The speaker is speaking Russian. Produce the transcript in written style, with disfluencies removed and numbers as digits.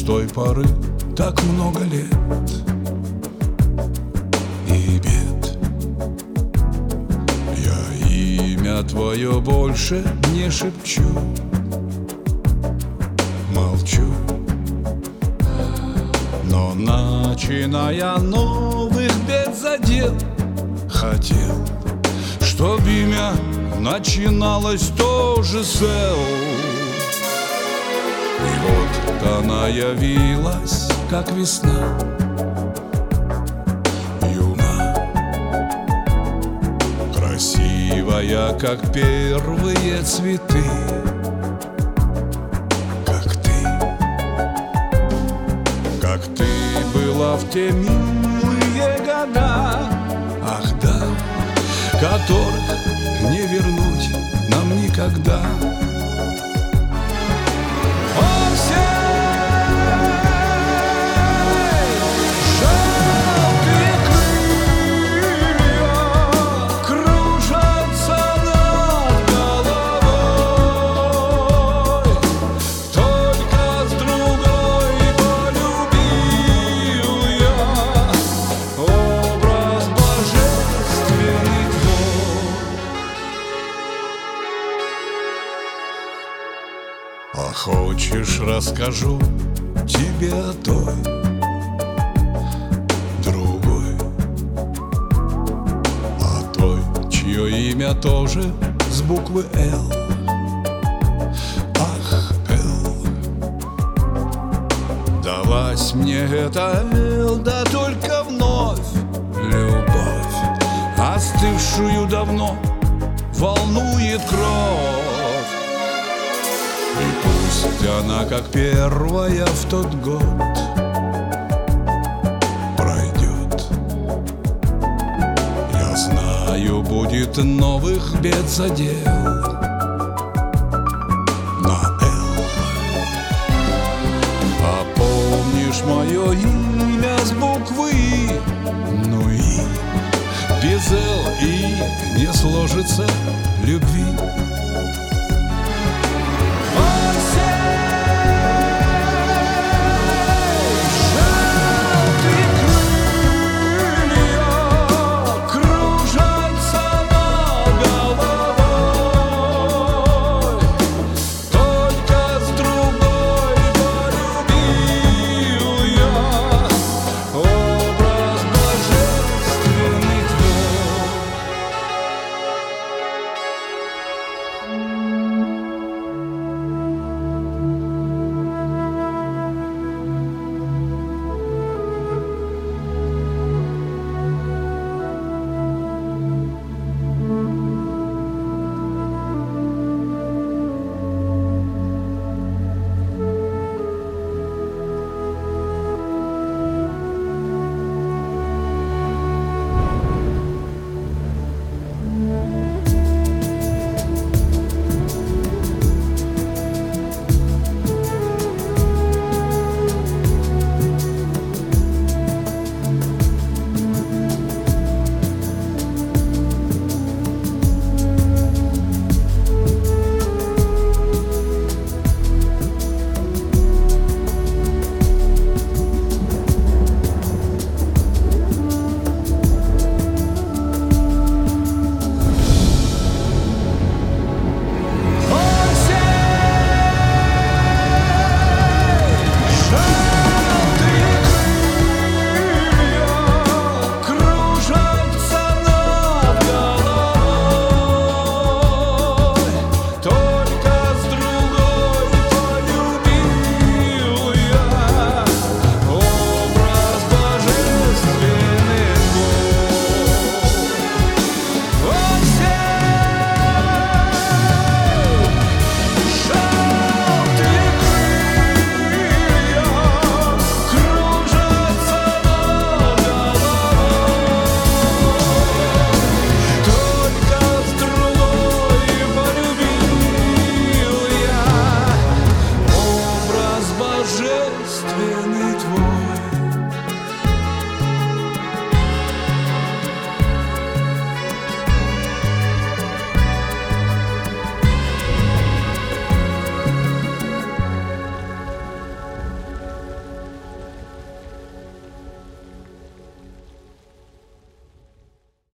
той поры так много лет и бед. Я имя твое больше не шепчу, молчу. Но, начиная новых бед задел, хотел, чтоб имя начиналось тоже с «Л». И вот она явилась, как весна, юна, красивая, как первые цветы, как ты была в те милые года, ах да, которых не вернуть нам никогда. А хочешь, расскажу тебе о той, другой, о той, чье имя тоже с буквы «Л». Ах, Л. Далась мне эта «Л», да только вновь любовь, остывшую давно, волнует кровь. И пусть она, как первая в тот год, пройдет, я знаю, будет новых бед задел на «Л». А помнишь мое имя с буквы «И»? Ну и без «Л» и не сложится любви.